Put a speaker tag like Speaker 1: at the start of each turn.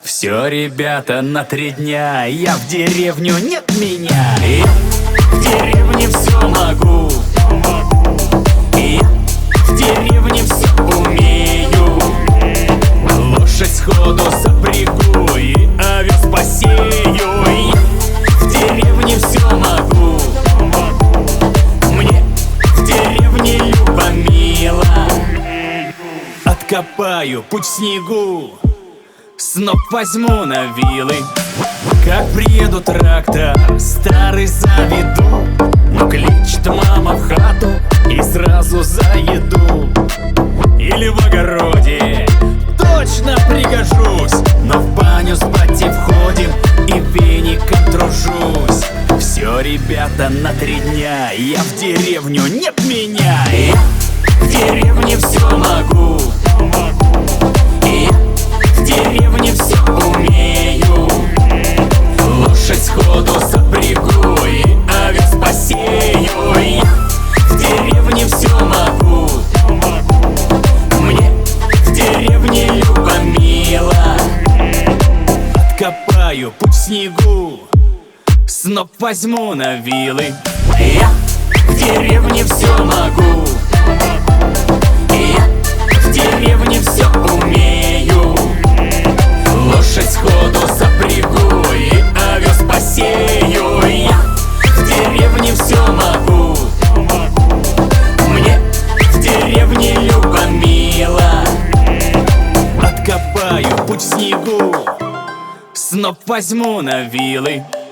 Speaker 1: Все, ребята, на 3 дня я в деревню, нет меня. Я в деревне все могу. Я в деревне все умею. Лошадь сходу запрягу и овес посею. Я в деревне все могу. Мне в деревне любо мило. Откопаю путь в снегу, сноп возьму на вилы. Как приеду трактор старый заведу, но кличет мама в хату и сразу за еду. Или в огороде точно пригожусь, но в баню с батей входим и веником тружусь. Все, ребята, на 3 дня я в деревню, нет меня. Я в деревне все могу. Я в деревне все умею. Лошадь сходу запрягу и овес посею. Я в деревне все могу. Мне в деревне любо мило. Откопаю путь в снегу, сноп возьму на вилы. Я в деревне все могу. Я в деревне все умею. Лошадь сходу запрягу и овес посею. Я в деревне все могу. Мне в деревне любо мило. Откопаю путь в снегу, сноп возьму на вилы.